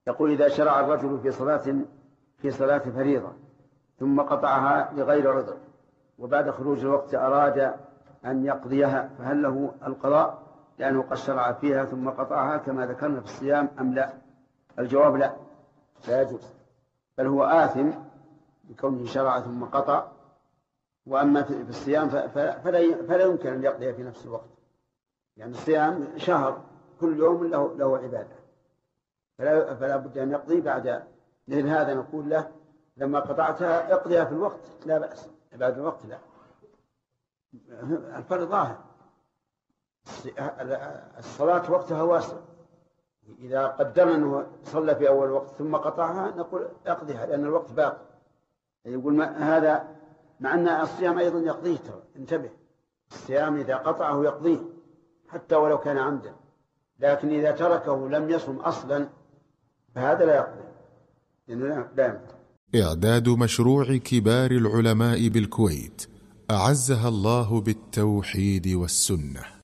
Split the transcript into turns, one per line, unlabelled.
يقول: إذا شرع الرجل في صلاة فريضة ثم قطعها لغير عذر، وبعد خروج الوقت أراد أن يقضيها، فهل له القضاء لأنه قد شرع فيها ثم قطعها كما ذكرنا في الصيام أم لا؟ الجواب: لا يجوز، بل هو آثم بكونه شرع ثم قطع. وأما في الصيام فلا يمكن أن يقضي في نفس الوقت، يعني الصيام شهر كل يوم له عبادة، فلا بد أن يقضي بعد. لأن هذا نقول له: لما قطعتها اقضيها في الوقت لا بأس، بعد الوقت لا. الفرق ظاهر، الصلاة وقتها واسع، إذا قدرنا أنه صلى في أول وقت ثم قطعها نقول اقضيها لأن الوقت باقي. يقول هذا مع أن الصيام أيضا يقضيه، انتبه، الصيام إذا قطعه يقضيه حتى ولو كان عمدا، لكن إذا تركه لم يصم أصلا فهذا لا يقضي، لأنه لا يمكن.
إعداد مشروع كبار العلماء بالكويت أعزها الله بالتوحيد والسنة.